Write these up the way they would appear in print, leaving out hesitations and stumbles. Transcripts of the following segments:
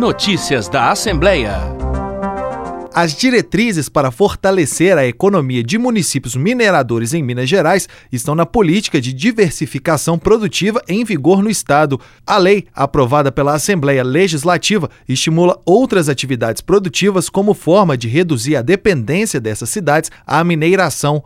Notícias da Assembleia. As diretrizes para fortalecer a economia de municípios mineradores em Minas Gerais estão na política de diversificação produtiva em vigor no Estado. A lei, aprovada pela Assembleia Legislativa, estimula outras atividades produtivas como forma de reduzir a dependência dessas cidades à mineração.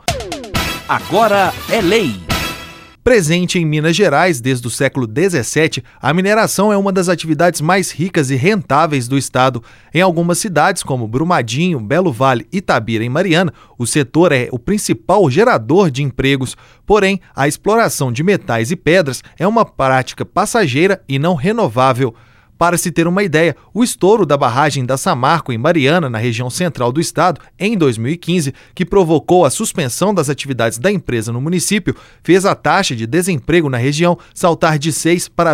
Agora é lei. Presente em Minas Gerais desde o século XVII, a mineração é uma das atividades mais ricas e rentáveis do estado. Em algumas cidades, como Brumadinho, Belo Vale, Itabira e Mariana, o setor é o principal gerador de empregos. Porém, a exploração de metais e pedras é uma prática passageira e não renovável. Para se ter uma ideia, o estouro da barragem da Samarco em Mariana, na região central do estado, em 2015, que provocou a suspensão das atividades da empresa no município, fez a taxa de desemprego na região saltar de 6% para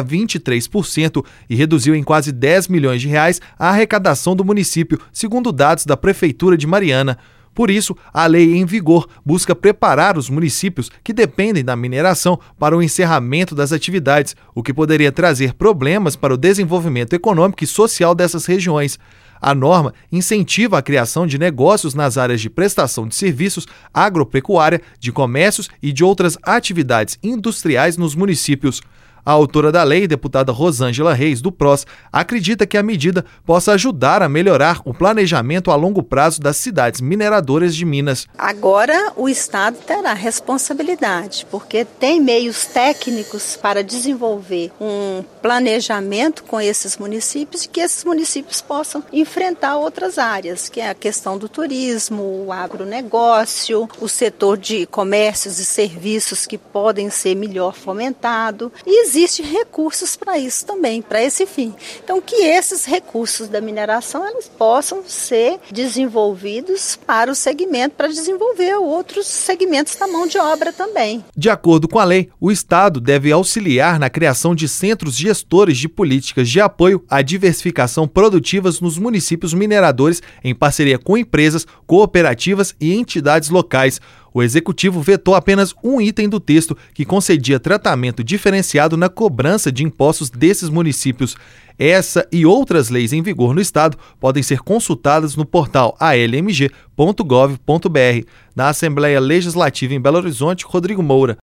23% e reduziu em quase 10 milhões de reais a arrecadação do município, segundo dados da Prefeitura de Mariana. Por isso, a lei em vigor busca preparar os municípios que dependem da mineração para o encerramento das atividades, o que poderia trazer problemas para o desenvolvimento econômico e social dessas regiões. A norma incentiva a criação de negócios nas áreas de prestação de serviços, agropecuária, de comércios e de outras atividades industriais nos municípios. A autora da lei, deputada Rosângela Reis, do PROS, acredita que a medida possa ajudar a melhorar o planejamento a longo prazo das cidades mineradoras de Minas. Agora o Estado terá responsabilidade, porque tem meios técnicos para desenvolver um planejamento com esses municípios e que esses municípios possam enfrentar outras áreas, que é a questão do turismo, o agronegócio, o setor de comércios e serviços que podem ser melhor fomentado. E existem recursos para isso também, para esse fim. Então, que esses recursos da mineração eles possam ser desenvolvidos para o segmento, para desenvolver outros segmentos da mão de obra também. De acordo com a lei, o Estado deve auxiliar na criação de centros gestores de políticas de apoio à diversificação produtivas nos municípios mineradores, em parceria com empresas, cooperativas e entidades locais. O Executivo vetou apenas um item do texto que concedia tratamento diferenciado na cobrança de impostos desses municípios. Essa e outras leis em vigor no Estado podem ser consultadas no portal almg.gov.br. Da Assembleia Legislativa em Belo Horizonte, Rodrigo Moura.